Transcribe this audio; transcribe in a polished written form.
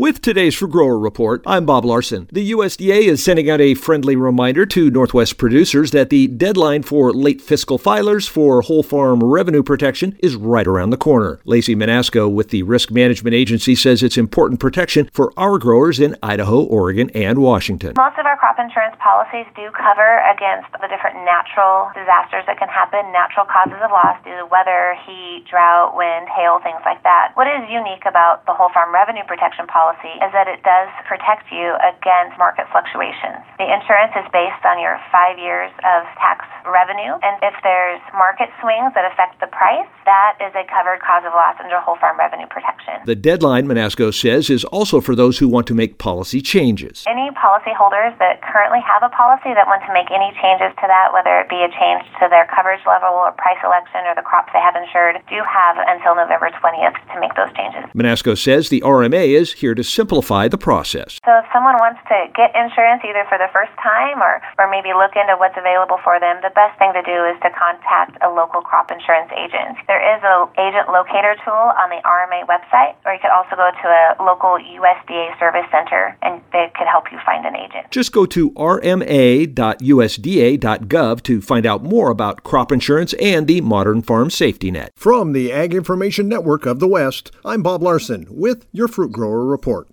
With today's Fruit Grower Report, I'm Bob Larson. The USDA is sending out a friendly reminder to Northwest producers that the deadline for late fiscal filers for whole farm revenue protection is right around the corner. Lacey Manasco with the Risk Management Agency says it's important protection for our growers in Idaho, Oregon, and Washington. Most of our crop insurance policies do cover against the different natural disasters that can happen, natural causes of loss due to weather, heat, drought, wind, hail, things like that. What is unique about the whole farm revenue protection policy is that it does protect you against market fluctuations. The insurance is based on your 5 years of tax revenue, and if there's market swings that affect the price, that is a covered cause of loss under whole farm revenue protection. The deadline, Manasco says, is also for those who want to make policy changes. Any policyholders that currently have a policy that want to make any changes to that, whether it be a change to their coverage level or price election or the crops they have insured, do have until November 20th to make those changes. Manasco says the RMA is here to simplify the process. So if someone wants to get insurance either for the first time or maybe look into what's available for them, the best thing to do is to contact a local crop insurance agent. There is an agent locator tool on the RMA website, or you could also go to a local USDA service center and they could help you find an agent. Just go to rma.usda.gov to find out more about crop insurance and the Modern Farm Safety Net. From the Ag Information Network of the West, I'm Bob Larson with your Fruit Grower Report.